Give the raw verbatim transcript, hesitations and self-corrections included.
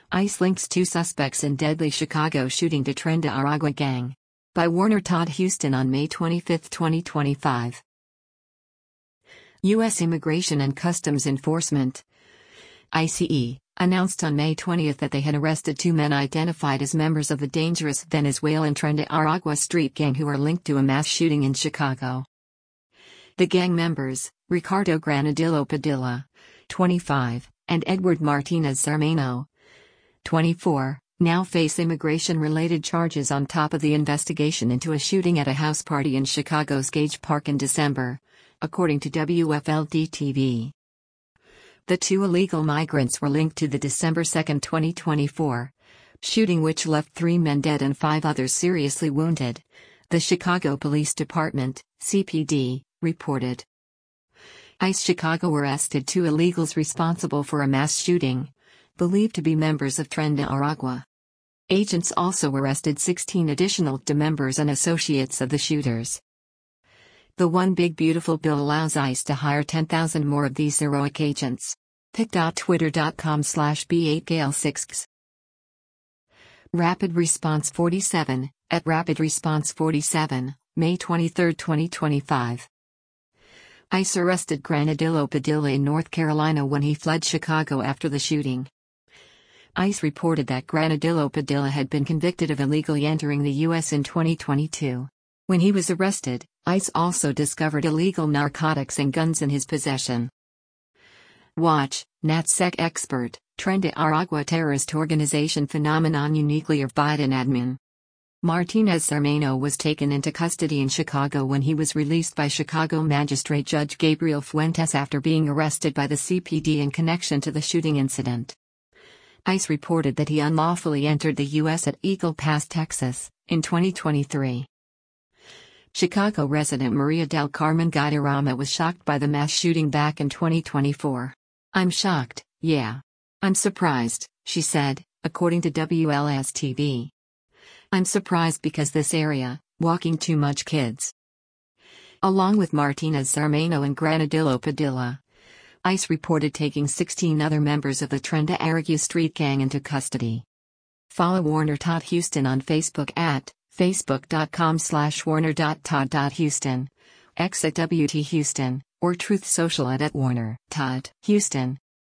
ICE links two suspects in deadly Chicago shooting to Tren de Aragua gang. By Warner Todd Huston on May twenty-fifth, twenty twenty-five. U S Immigration and Customs Enforcement (ICE) announced on May twentieth that they had arrested two men identified as members of the dangerous Venezuelan Tren de Aragua street gang who are linked to a mass shooting in Chicago. The gang members, Ricardo Granadillo Padilla, twenty-five, and Edward Martinez Zarmeno, twenty-four, now face immigration-related charges on top of the investigation into a shooting at a house party in Chicago's Gage Park in December, according to W F L D T V. The two illegal migrants were linked to the December second, twenty twenty-four, shooting which left three men dead and five others seriously wounded, the Chicago Police Department, C P D, reported. ICE Chicago arrested two illegals responsible for a mass shooting, believed to be members of Tren de Aragua. Agents also arrested sixteen additional D members and associates of the shooters. The One Big Beautiful Bill allows ICE to hire ten thousand more of these heroic agents. pic dot twitter dot com slash B eight Gale six. Rapid Response forty-seven, at Rapid Response forty-seven, May twenty-third, twenty twenty-five. ICE arrested Granadillo Padilla in North Carolina when he fled Chicago after the shooting. ICE reported that Granadillo Padilla had been convicted of illegally entering the U S in twenty twenty-two. When he was arrested, ICE also discovered illegal narcotics and guns in his possession. Watch, NatSec expert, Tren de Aragua terrorist organization phenomenon uniquely of Biden admin. Martinez Zarmeno was taken into custody in Chicago when he was released by Chicago Magistrate Judge Gabriel Fuentes after being arrested by the C P D in connection to the shooting incident. ICE reported that he unlawfully entered the U S at Eagle Pass, Texas, in twenty twenty-three. Chicago resident Maria del Carmen Guidarrama was shocked by the mass shooting back in twenty twenty-four. "I'm shocked, yeah. I'm surprised," she said, according to W L S T V. "I'm surprised because this area, walking too much kids." Along with Martinez Zarmeno and Granadillo Padilla, ICE reported taking sixteen other members of the Tren de Aragua street gang into custody. Follow Warner Todd Huston on Facebook at facebook dot com slash warner dot todd dot huston, X at W T Huston, or Truth Social at, at Warner Todd Huston.